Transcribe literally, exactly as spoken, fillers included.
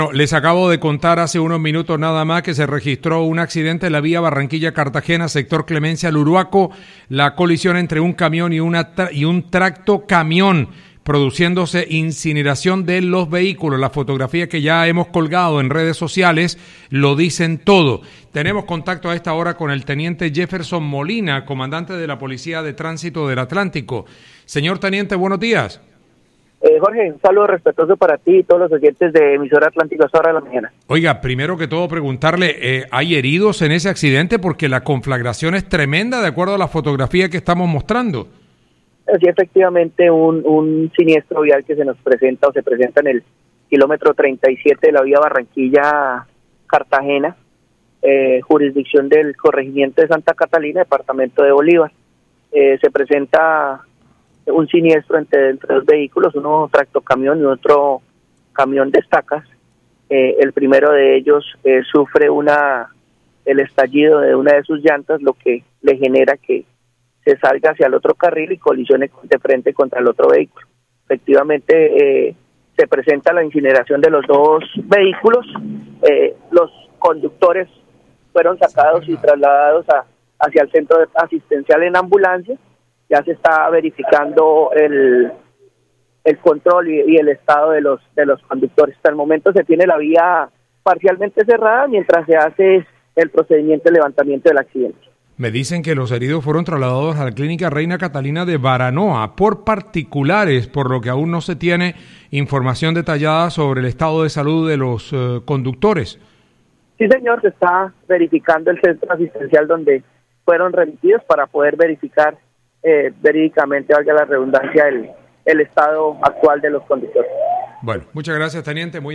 Bueno, les acabo de contar hace unos minutos nada más que se registró un accidente en la vía Barranquilla-Cartagena, sector Clemencia-Luruaco, la colisión entre un camión y, una tra- y un tracto camión, produciéndose incineración de los vehículos. Las fotografías que ya hemos colgado en redes sociales lo dicen todo. Tenemos contacto a esta hora con el teniente Jefferson Molina, comandante de la Policía de Tránsito del Atlántico. Señor teniente, buenos días. Eh, Jorge, un saludo respetuoso para ti y todos los oyentes de Emisora Atlántico a esta hora de la mañana. Oiga, primero que todo preguntarle, eh, ¿hay heridos en ese accidente? Porque la conflagración es tremenda de acuerdo a la fotografía que estamos mostrando. Sí, efectivamente, un, un siniestro vial que se nos presenta o se presenta en el kilómetro treinta y siete de la vía Barranquilla-Cartagena, eh, jurisdicción del corregimiento de Santa Catalina, departamento de Bolívar. Eh, se presenta un siniestro entre, entre dos vehículos, uno tractocamión y otro camión de estacas. Eh, el primero de ellos eh, sufre una el estallido de una de sus llantas, lo que le genera que se salga hacia el otro carril y colisione de frente contra el otro vehículo. Efectivamente, eh, se presenta la incineración de los dos vehículos. Eh, los conductores fueron sacados y trasladados a, hacia el centro asistencial en ambulancia. Ya se está verificando el el control y, y el estado de los de los conductores. Hasta el momento se tiene la vía parcialmente cerrada mientras se hace el procedimiento de levantamiento del accidente. Me dicen que los heridos fueron trasladados a la clínica Reina Catalina de Baranoa por particulares, por lo que aún no se tiene información detallada sobre el estado de salud de los uh, conductores. Sí, señor, se está verificando el centro asistencial donde fueron remitidos para poder verificar Eh, verídicamente, valga la redundancia, el, el estado actual de los conductores. Bueno, muchas gracias, teniente. Muy